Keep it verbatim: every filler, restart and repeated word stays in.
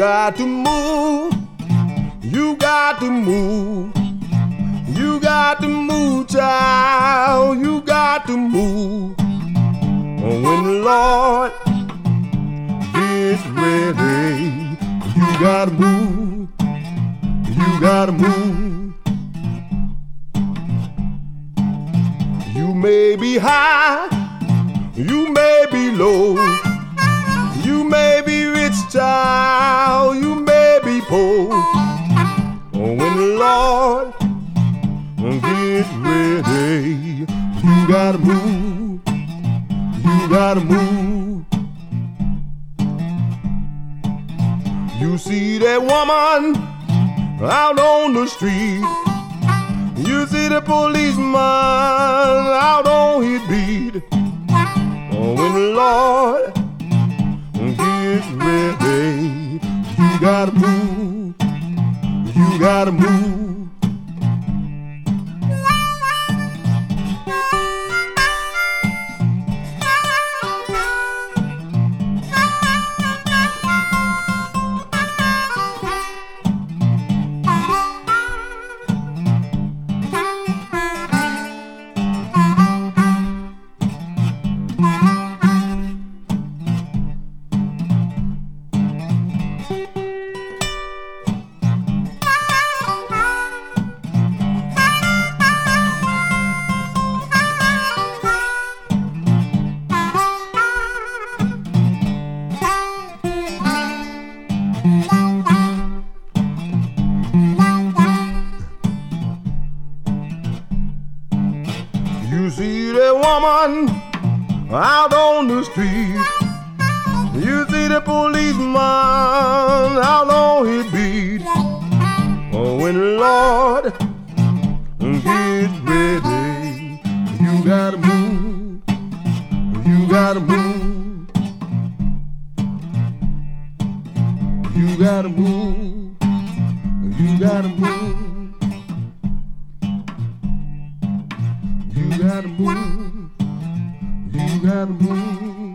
got to move. You got to move. You got to move, child. You got to move. When the Lord gets ready, you gotta move. You gotta move. You may be high, you may be low, you may be rich, child, you may be poor. When the Lord gets ready, you gotta move. You gotta move. You see that woman out on the street. You see the policeman out on his beat. Oh, when the Lord gets ready, you gotta move. You gotta move. You see that woman out on the street. You see the policeman out on his beat. Oh, when the Lord gets ready, you gotta move. You gotta move. You gotta move. You gotta move. You gotta move, you gotta move.